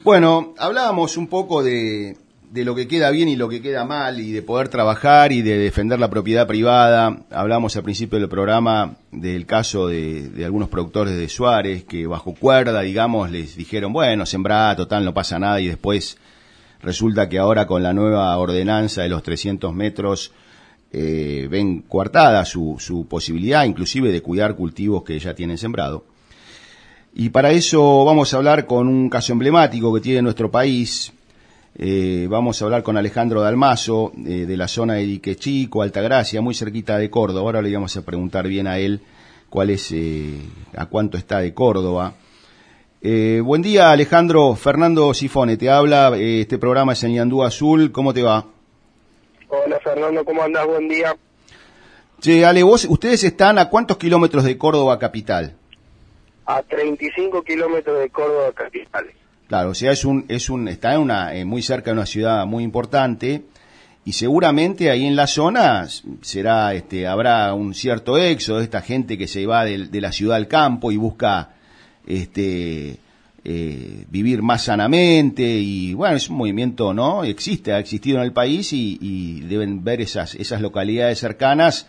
Bueno, hablábamos un poco de lo que queda bien y lo que queda mal, y de poder trabajar y de defender la propiedad privada. Hablamos al principio del programa del caso de algunos productores de Suárez que bajo cuerda, digamos, les dijeron, bueno, sembrá, total, no pasa nada, y después resulta que ahora con la nueva ordenanza de los 300 metros ven coartada su posibilidad inclusive de cuidar cultivos que ya tienen sembrado. Y para eso vamos a hablar con un caso emblemático que tiene nuestro país. Vamos a hablar con Alejandro Dalmazo, de la zona de Dique Chico, Altagracia, muy cerquita de Córdoba. Ahora le vamos a preguntar bien a él cuál es, a cuánto está de Córdoba. Buen día, Alejandro. Fernando Sifone te habla. Este programa es en Ñandú Azul. ¿Cómo te va? Hola, Fernando, ¿cómo andás? Buen día. Che, Ale, ustedes están a ¿cuántos kilómetros de Córdoba capital? A 35 kilómetros de Córdoba capital. Claro, o sea, está en muy cerca de una ciudad muy importante, y seguramente ahí en la zona habrá un cierto éxodo de esta gente que se va de la ciudad al campo y busca vivir más sanamente. Y bueno, es un movimiento, ¿no? Ha existido en el país, y deben ver esas localidades cercanas,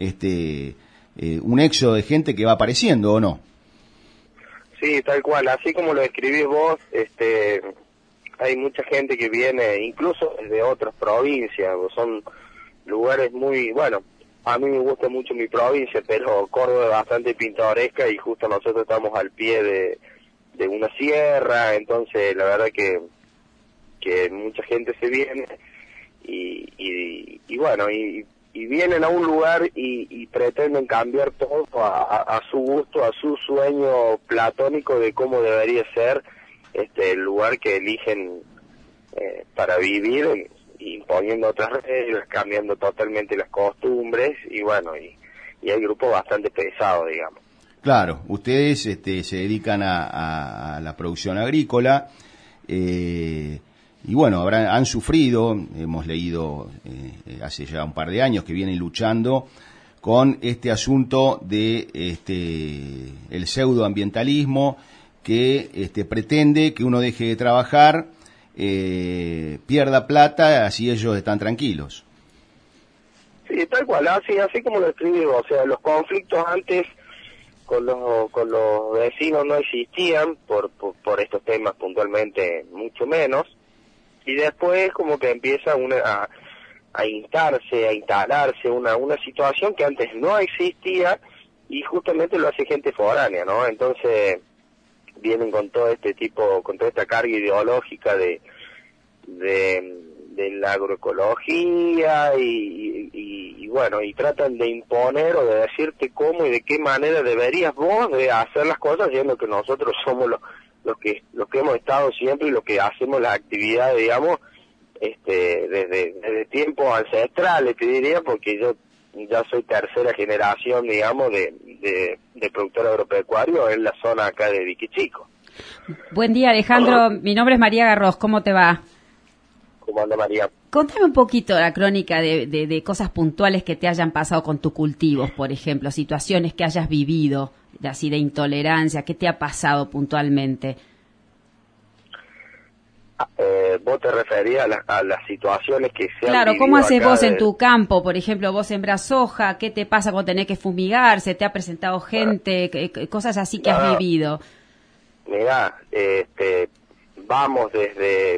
un éxodo de gente que va apareciendo, ¿o no? Sí, tal cual, así como lo describís vos, hay mucha gente que viene incluso desde otras provincias, son lugares muy, bueno, a mí me gusta mucho mi provincia, pero Córdoba es bastante pintoresca y justo nosotros estamos al pie de una sierra, entonces la verdad que mucha gente se viene y bueno, y vienen a un lugar y pretenden cambiar todo a su gusto, a su sueño platónico de cómo debería ser el lugar que eligen para vivir, imponiendo otras reglas, cambiando totalmente las costumbres, y bueno, y hay grupos bastante pesados, digamos. Claro, ustedes se dedican a la producción agrícola, y bueno, han sufrido, hemos leído hace ya un par de años que vienen luchando con este asunto de el pseudoambientalismo que pretende que uno deje de trabajar, pierda plata, así ellos están tranquilos. Sí, tal cual, así como lo escribí, o sea, los conflictos antes con los vecinos no existían, por estos temas puntualmente mucho menos. Y después como que empieza a instalarse una situación que antes no existía, y justamente lo hace gente foránea, ¿no? Entonces vienen con todo con toda esta carga ideológica de la agroecología y bueno, y tratan de imponer o de decirte cómo y de qué manera deberías vos de hacer las cosas, siendo que nosotros somos los que hemos estado siempre y los que hacemos las actividades, digamos, desde tiempos ancestrales, te diría, porque yo ya soy tercera generación, digamos, de productor agropecuario en la zona acá de Dique Chico. Buen día, Alejandro. Mi nombre es María Garros. ¿Cómo te va? ¿Cómo anda, María? Contame un poquito la crónica de cosas puntuales que te hayan pasado con tus cultivos, por ejemplo, situaciones que hayas vivido, así de intolerancia. ¿Qué te ha pasado puntualmente? ¿Vos te referías a las situaciones que se han Claro, vivido? ¿cómo haces acá vos en tu campo? Por ejemplo, vos sembrás soja, ¿qué te pasa cuando tenés que fumigar? ¿Se te ha presentado gente? Cosas así que has vivido. Mirá, vamos desde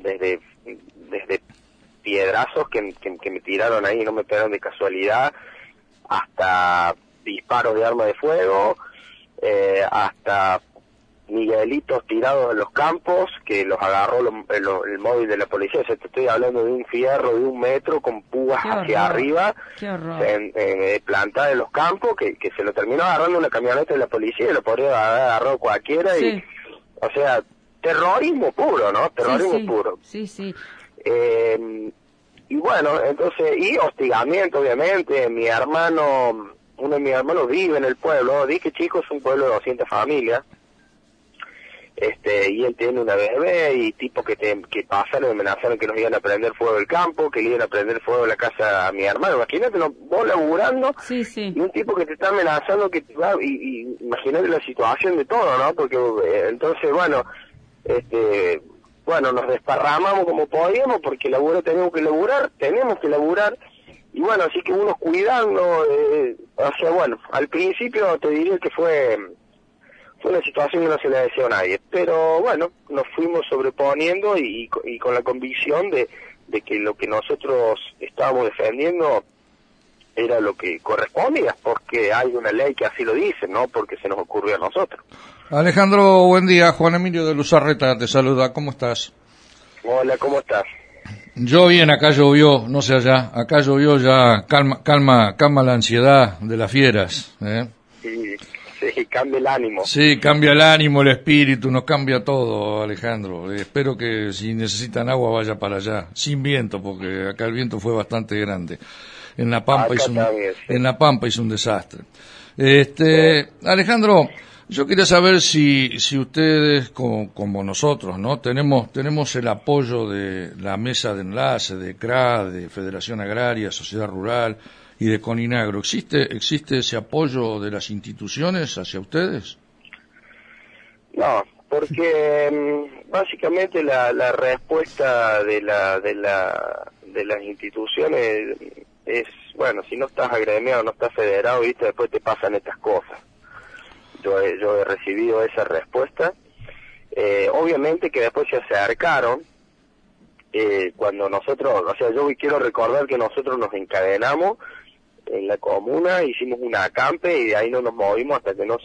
piedrazos que me tiraron ahí, no me pegaron de casualidad, hasta disparos de arma de fuego, hasta miguelitos tirados en los campos, que los agarró el móvil de la policía. O sea, te estoy hablando de un fierro de 1 metro con púas hacia arriba, plantada en los campos, que se lo terminó agarrando una camioneta de la policía, y lo podría haber agarrado cualquiera. Sí. Y, o sea, terrorismo puro, ¿no? Terrorismo puro. Sí, sí. Y bueno, entonces, y hostigamiento, obviamente. Uno de mis hermanos vive en el pueblo. Dique Chico es un pueblo de 200 familias. Y él tiene una bebé, y tipos que pasaron, amenazaron que nos iban a prender fuego del campo, que le iban a prender fuego la casa a mi hermano. Imagínate, vos laburando, y un tipo que te está amenazando que te va, y imagínate la situación de todo, ¿no? Porque entonces, bueno, bueno, nos desparramamos como podíamos, porque tenemos que laburar, y bueno, así que uno cuidando, o sea, bueno, al principio te diría que fue una situación que no se le decía a nadie, pero bueno, nos fuimos sobreponiendo y con la convicción de que lo que nosotros estábamos defendiendo era lo que correspondía, porque hay una ley que así lo dice, no porque se nos ocurrió a nosotros. Alejandro, buen día. Juan Emilio de Luzarreta te saluda. ¿Cómo estás? Hola, ¿cómo estás? Yo bien, acá llovió, no sé allá. Acá llovió ya, calma la ansiedad de las fieras. Sí, cambia el ánimo. Sí, cambia el ánimo, el espíritu, nos cambia todo, Alejandro. Espero que si necesitan agua vaya para allá, sin viento, porque acá el viento fue bastante grande. En La Pampa hizo un desastre. Alejandro, yo quería saber si ustedes, como nosotros, ¿no? Tenemos el apoyo de la mesa de enlace, de CRA, de Federación Agraria, Sociedad Rural y de Coninagro. ¿Existe ese apoyo de las instituciones hacia ustedes? No, porque básicamente la respuesta de las instituciones es, bueno, si no estás agremiado, no estás federado, viste, después te pasan estas cosas. Yo he recibido esa respuesta. Obviamente que después se acercaron cuando nosotros, o sea, yo quiero recordar que nosotros nos encadenamos en la comuna, hicimos una acampe y de ahí no nos movimos hasta que no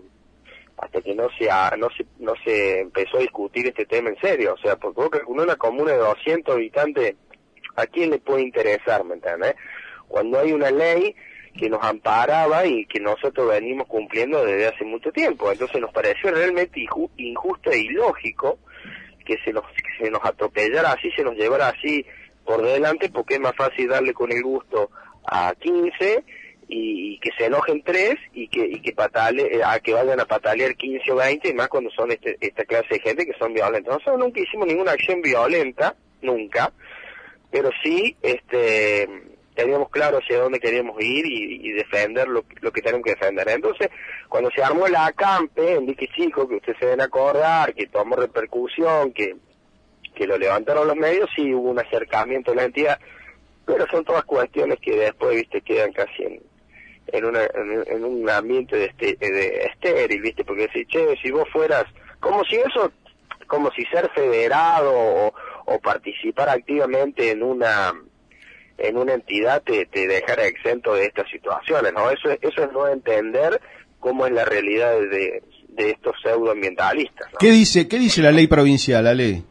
se empezó a discutir este tema en serio. O sea, porque una comuna de 200 habitantes, ¿a quién le puede interesar, me entiendes? Cuando hay una ley que nos amparaba y que nosotros venimos cumpliendo desde hace mucho tiempo. Entonces nos pareció realmente injusto e ilógico que se nos atropellara así, se nos llevara así por delante, porque es más fácil darle con el gusto a 15 y que se enojen 3 y que vayan a patalear 15 o 20, y más cuando son esta clase de gente que son violentos. Nosotros nunca hicimos ninguna acción violenta, nunca, pero sí teníamos claro hacia dónde queríamos ir y defender lo que tenemos que defender. Entonces, cuando se armó la acampe en Dique Chico, que ustedes se deben acordar, que tomó repercusión, que lo levantaron los medios, sí hubo un acercamiento a la entidad, pero son todas cuestiones que después, viste, quedan casi en un ambiente de estéril, viste, porque si vos fueras, como si ser federado o participar activamente en una entidad te dejara exento de estas situaciones, ¿no? Eso es no entender cómo es la realidad de estos pseudoambientalistas, ¿no? ¿Qué dice la ley provincial, Ale?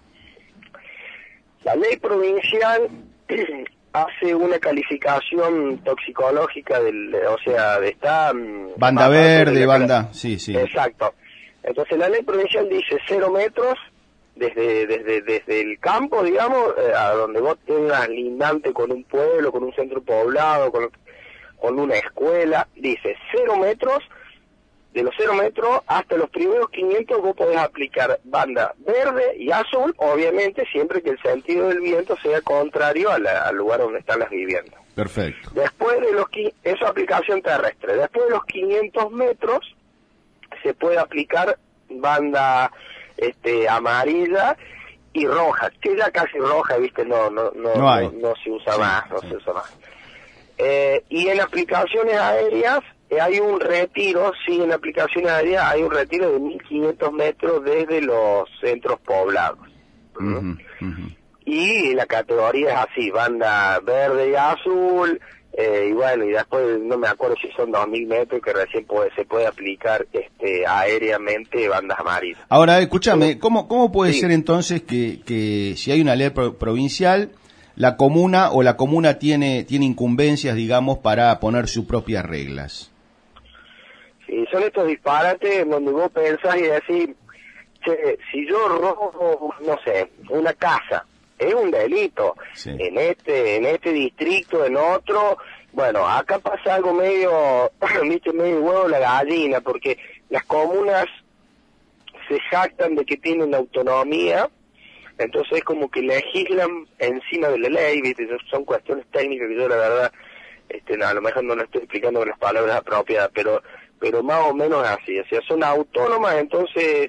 La ley provincial hace una calificación toxicológica banda verde, banda, sí. Exacto. Entonces la ley provincial dice 0 metros desde el campo, digamos, a donde vos tengas lindante con un pueblo, con un centro poblado, con una escuela, dice 0 metros. De los 0 metros hasta los primeros 500 vos podés aplicar banda verde y azul, obviamente siempre que el sentido del viento sea contrario al lugar donde están las viviendas. Perfecto. Después de eso aplicación terrestre. Después de los 500 metros se puede aplicar banda amarilla y roja, que ya casi roja, viste, no se usa más, no se usa más. Y en aplicaciones aéreas hay un retiro, sí, en aplicaciones aéreas hay un retiro de 1500 metros desde los centros poblados. Y la categoría es así, banda verde y azul, y bueno, y después no me acuerdo si son 2000 metros que recién se puede aplicar aéreamente bandas amarillas. Ahora, escúchame, ¿cómo puede ser entonces que si hay una ley provincial, la comuna tiene incumbencias, digamos, para poner sus propias reglas? Sí, son estos disparates en donde vos pensás y decís, che, si yo robo, no sé, una casa, es un delito, sí. En este distrito, en otro, bueno, acá pasa algo medio huevo la gallina, porque las comunas se jactan de que tienen autonomía, entonces es como que legislan encima de la ley, ¿viste? Son cuestiones técnicas que yo la verdad, a lo mejor no lo estoy explicando con las palabras apropiadas, pero más o menos así, o sea, son autónomas, entonces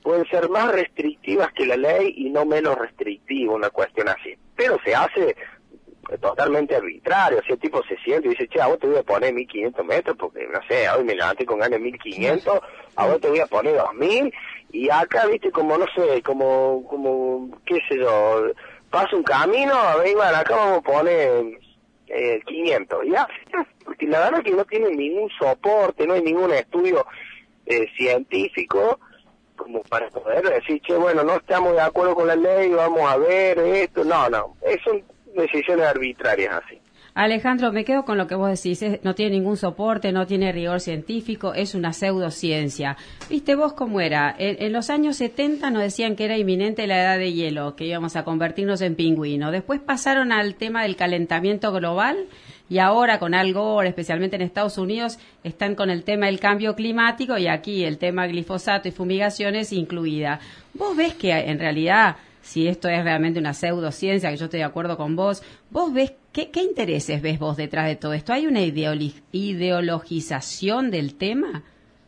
pueden ser más restrictivas que la ley y no menos restrictivas, una cuestión así. Pero se hace totalmente arbitrario, o sea, el tipo se siente y dice, che, a vos te voy a poner 1500 metros porque, no sé, hoy me levanté con ganas de 1500, a vos te voy a poner 2000, y acá, viste, como, no sé, como, qué sé yo, pasa un camino, a ver, bueno, acá vamos a poner 500, ya, porque la verdad que no tiene ningún soporte, no hay ningún estudio científico como para poder decir, che, bueno, no estamos de acuerdo con la ley, vamos a ver esto, no, son decisiones arbitrarias así. Alejandro, me quedo con lo que vos decís, no tiene ningún soporte, no tiene rigor científico, es una pseudociencia. ¿Viste vos cómo era? En los años 70 nos decían que era inminente la edad de hielo, que íbamos a convertirnos en pingüinos. Después pasaron al tema del calentamiento global y ahora con Al Gore, especialmente en Estados Unidos, están con el tema del cambio climático y aquí el tema glifosato y fumigaciones incluida. ¿Vos ves que en realidad, si esto es realmente una pseudociencia, que yo estoy de acuerdo con vos, vos ves, ¿qué intereses ves vos detrás de todo esto? ¿Hay una ideologización del tema?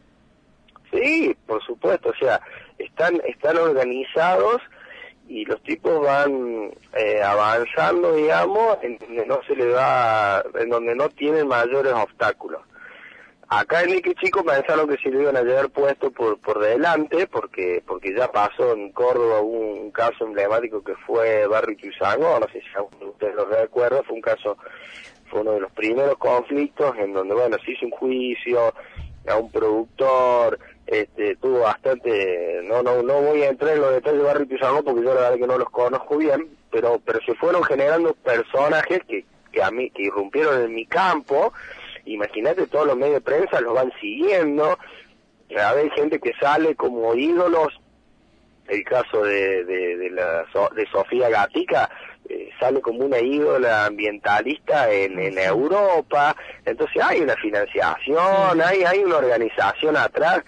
Sí, por supuesto, o sea, están organizados y los tipos van avanzando, digamos, en donde no tienen mayores obstáculos. Acá en Nique Chico pensaron que se lo iban a llevar puesto por delante, porque ya pasó en Córdoba un caso emblemático que fue Barrio Ituzaingó, no sé si ustedes lo recuerdan, fue uno de los primeros conflictos en donde, bueno, se hizo un juicio a un productor, tuvo bastante, no voy a entrar en los detalles de Barrio Ituzaingó porque yo la verdad que no los conozco bien, pero se fueron generando personajes que irrumpieron en mi campo. Imagínate, todos los medios de prensa los van siguiendo, a ver, gente que sale como ídolos, el caso de Sofía Gatica, sale como una ídola ambientalista en Europa, entonces hay una financiación, hay una organización atrás,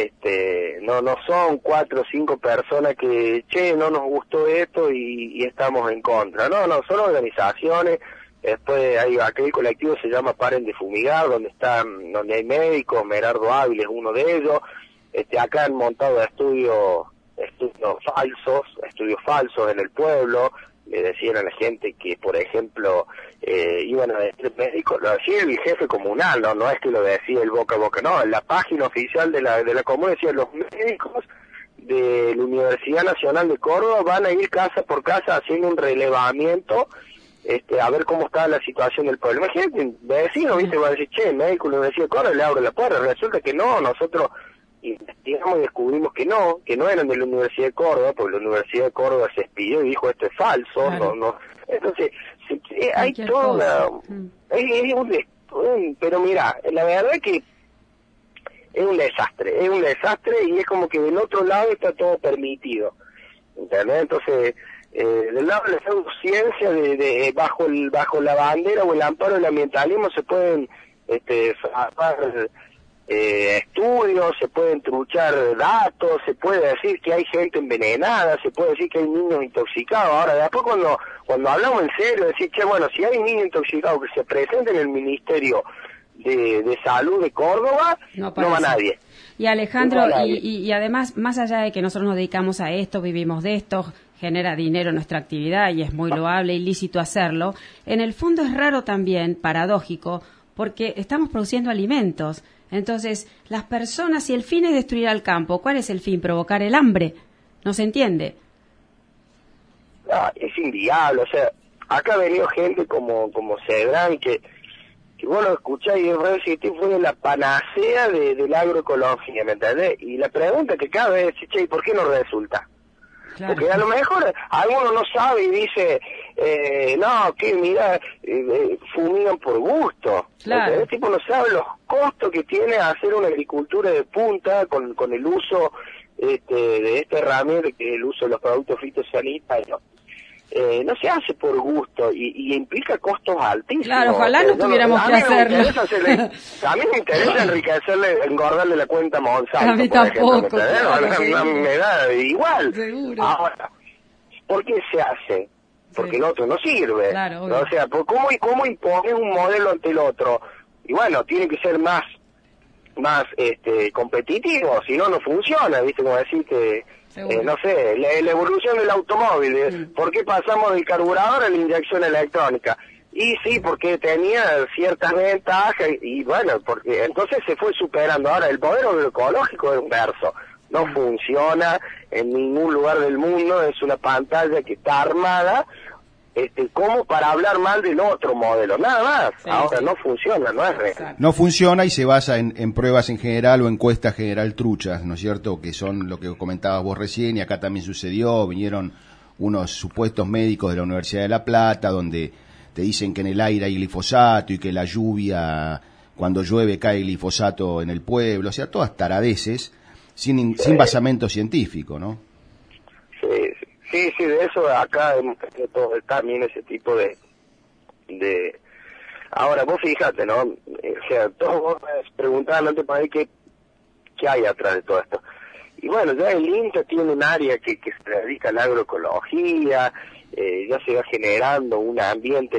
no son 4 o 5 personas que, che, no nos gustó esto y estamos en contra, no, son organizaciones. Después hay aquel colectivo se llama Paren de Fumigar, donde hay médicos, Merardo Ávila es uno de ellos. Acá han montado estudios falsos en el pueblo. Le decían a la gente que, por ejemplo, iban a decir médicos, lo decía el jefe comunal, no es que lo decía el boca a boca, no, en la página oficial de la comuna decía, los médicos de la Universidad Nacional de Córdoba van a ir casa por casa haciendo un relevamiento a ver cómo está la situación del pueblo. Imagínate, vecino, ¿viste? Va a decir, che, médico de la Universidad de Córdoba, le abro la puerta. Resulta que no, nosotros investigamos y descubrimos que no eran de la Universidad de Córdoba, porque la Universidad de Córdoba se expidió y dijo, esto es falso, claro. no. Entonces, hay toda pero mira, la verdad es que es un desastre y es como que del otro lado está todo permitido, ¿entendés? Entonces, del lado de la pseudociencia, bajo la bandera o el amparo del ambientalismo se pueden hacer estudios, se pueden truchar datos, se puede decir que hay gente envenenada, se puede decir que hay niños intoxicados. Ahora, después cuando hablamos en serio, decir, che, bueno, si hay niños intoxicados que se presenten en el Ministerio de Salud de Córdoba, no va nadie. Y Alejandro, y además, más allá de que nosotros nos dedicamos a esto, vivimos de esto, genera dinero nuestra actividad y es muy loable y lícito hacerlo, en el fondo es raro también, paradójico, porque estamos produciendo alimentos. Entonces, las personas, si el fin es destruir al campo, ¿cuál es el fin? Provocar el hambre. ¿No se entiende? Es inviable, o sea, acá ha venido gente como Cedrán, que vos lo escuchás y fue la panacea de la agroecología, ¿me entendés? Y la pregunta que cabe es, che, ¿y por qué no resulta? Claro. Porque a lo mejor alguno no sabe y dice, no, que mira, fumigan por gusto. Claro. El tipo no sabe los costos que tiene hacer una agricultura de punta con el uso de esta herramienta, que es el uso de los productos fitosanitarios. No se hace por gusto y implica costos altísimos. Claro, ojalá no tuviéramos que hacerlo. A mí me interesa engordarle la cuenta a Monsanto. A mí tampoco. Claro, me da igual. Seguro. Ahora, ¿por qué se hace? Porque el otro no sirve. Claro, ¿no? O sea, ¿cómo impones un modelo ante el otro? Y bueno, tiene que ser más competitivo, si no funciona, ¿viste? Como decir que no sé, la evolución del automóvil, ¿por qué pasamos del carburador a la inyección electrónica? Y sí, porque tenía ciertas ventajas y bueno, porque entonces se fue superando. Ahora, el poder agroecológico es un verso, no funciona en ningún lugar del mundo, es una pantalla que está armada como para hablar mal del otro modelo, nada más. Sí, Ahora sí. no funciona, no es real. Exacto. No funciona y se basa en pruebas en general o encuestas general truchas, ¿no es cierto? Que son lo que comentabas vos recién y acá también sucedió. Vinieron unos supuestos médicos de la Universidad de La Plata donde te dicen que en el aire hay glifosato y que la lluvia, cuando llueve cae glifosato en el pueblo. O sea, todas taradeces sin basamento científico, ¿no? Sí, de eso acá también ese tipo de... Ahora, vos fíjate, ¿no? O sea, todos vos preguntaban antes para ver qué hay atrás de todo esto. Y bueno, ya el INTA tiene un área que se dedica a la agroecología, ya se va generando un ambiente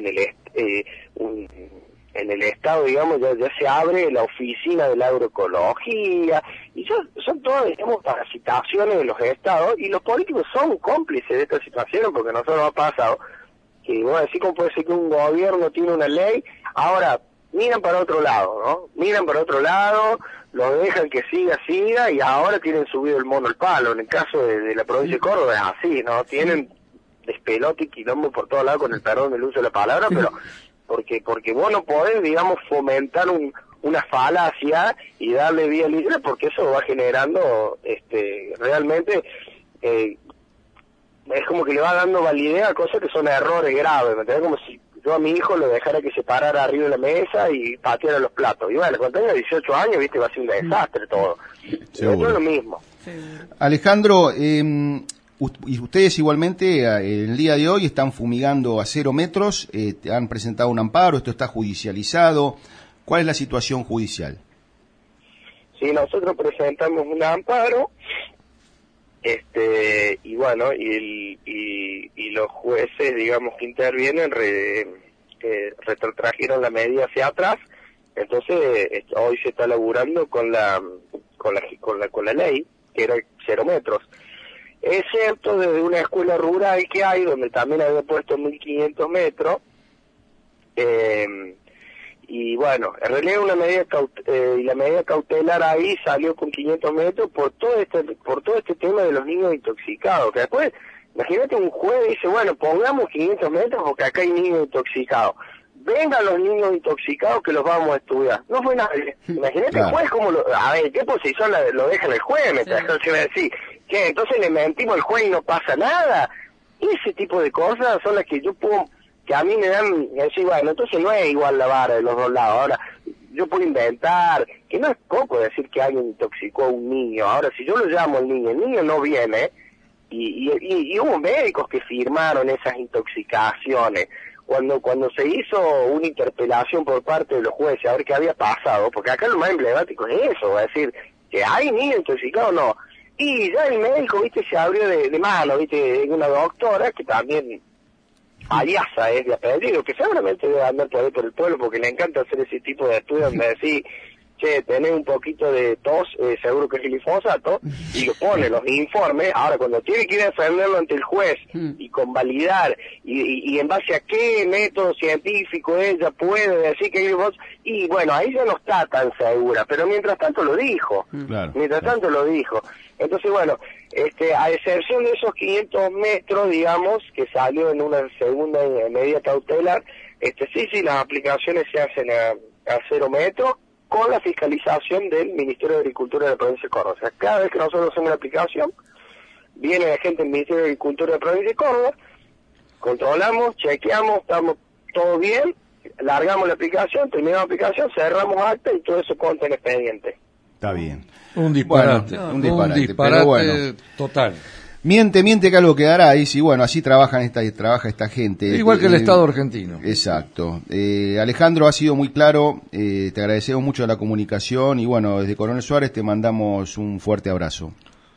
en el Estado, digamos, ya se abre la oficina de la agroecología, y son todas, digamos, parasitaciones de los estados, y los políticos son cómplices de esta situación, porque a nosotros nos ha pasado, que bueno, así como puede ser que un gobierno tiene una ley, ahora miran para otro lado, ¿no? Miran para otro lado, lo dejan que siga, y ahora tienen subido el mono al palo. En el caso de la provincia de Córdoba es así, ¿no? Tienen despelote y quilombo por todos lados, con el perdón del uso de la palabra, pero porque vos no podés, digamos, fomentar una falacia y darle vía libre, porque eso va generando realmente es como que le va dando validez a cosas que son errores graves, ¿me entendés? Como si yo a mi hijo lo dejara que se parara arriba de la mesa y pateara los platos. Y bueno, cuando tenga 18 años, viste, va a ser un desastre todo. Esto es lo mismo. Alejandro, y ustedes igualmente el día de hoy están fumigando a 0 metros, han presentado un amparo, esto está judicializado. ¿Cuál es la situación judicial? Sí, nosotros presentamos un amparo, y bueno, y los jueces, digamos, que intervienen retrotrajeron la medida hacia atrás. Entonces hoy se está laburando con la ley, que era 0 metros. Es cierto, desde una escuela rural que hay, donde también había puesto 1500 metros, y bueno, en realidad una medida y la medida cautelar ahí salió con 500 metros por todo este tema de los niños intoxicados, que después, imagínate, un juez dice, bueno, pongamos 500 metros porque acá hay niños intoxicados. Vengan los niños intoxicados que los vamos a estudiar. No fue nadie. Imagínate, claro. El juez como a ver, ¿qué posición lo deja el juez? Me trajeron a decir, ¿qué? Entonces le mentimos al juez y no pasa nada. Ese tipo de cosas son las que yo puedo, que a mí me dan, decir, bueno, entonces no es igual la vara de los dos lados. Ahora, yo puedo inventar, que no es poco decir que alguien intoxicó a un niño. Ahora, si yo lo llamo al niño, el niño no viene, y hubo médicos que firmaron esas intoxicaciones. Cuando se hizo una interpelación por parte de los jueces a ver qué había pasado, porque acá lo más emblemático es eso, es decir, que hay niños intoxicados o no, y ya el médico, viste, se abrió de mano, viste, una doctora que también Ayasa es de apellido, que seguramente debe andar por ahí por el pueblo porque le encanta hacer ese tipo de estudios donde decir, che, tenés un poquito de tos, seguro que es glifosato, y lo pone los informes. Ahora, cuando tiene que ir a defenderlo ante el juez y convalidar, y en base a qué método científico ella puede decir que hay glifosato, y bueno, ahí ya no está tan segura, pero mientras tanto lo dijo, tanto lo dijo. Entonces, bueno, a excepción de esos 500 metros, digamos, que salió en una segunda medida cautelar, sí, las aplicaciones se hacen a 0 metros, con la fiscalización del Ministerio de Agricultura de la provincia de Córdoba. O sea, cada vez que nosotros hacemos una aplicación, viene la gente del Ministerio de Agricultura de la provincia de Córdoba, controlamos, chequeamos, estamos todo bien, largamos la aplicación, terminamos la aplicación, cerramos acta y todo eso consta en expediente. Está bien. Un disparate. Bueno, un disparate, pero bueno. Total. Miente que algo quedará, y bueno, así trabaja esta gente. Igual que el Estado argentino. Exacto. Alejandro, ha sido muy claro, te agradecemos mucho la comunicación y bueno, desde Coronel Suárez te mandamos un fuerte abrazo.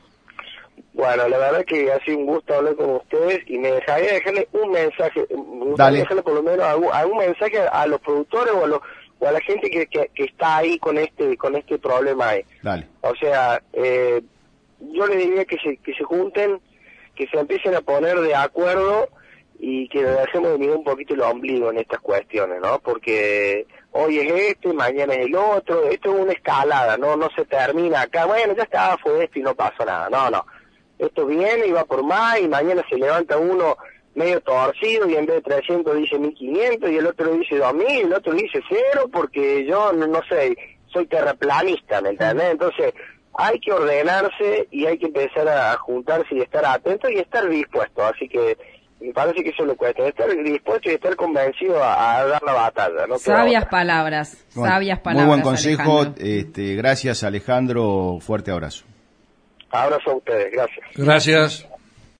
Bueno, la verdad que ha sido un gusto hablar con ustedes y me dejaría dejarle un mensaje, dejarle por lo menos algún mensaje a los productores o a la gente que está ahí con este problema ahí. Dale. O sea, yo le diría que se junten, que se empiecen a poner de acuerdo y que dejemos de mirar un poquito el ombligo en estas cuestiones, ¿no? Porque hoy es este, mañana es el otro, esto es una escalada, no se termina acá, bueno, ya estaba, fue esto y no pasó nada, no. Esto viene y va por más, y mañana se levanta uno medio torcido y en vez de 300 dice 1500 y el otro dice 2000 y el otro dice 0 porque yo no sé, soy terraplanista, ¿me entendés? Entonces hay que ordenarse y hay que empezar a juntarse y estar atentos y estar dispuestos, así que me parece que eso es lo cuesta, estar dispuesto y estar convencido a dar la batalla, ¿no? Sabias palabras, bueno, sabias palabras. Muy buen consejo, Alejandro. Gracias Alejandro, fuerte abrazo. Abrazo a ustedes, gracias. Gracias.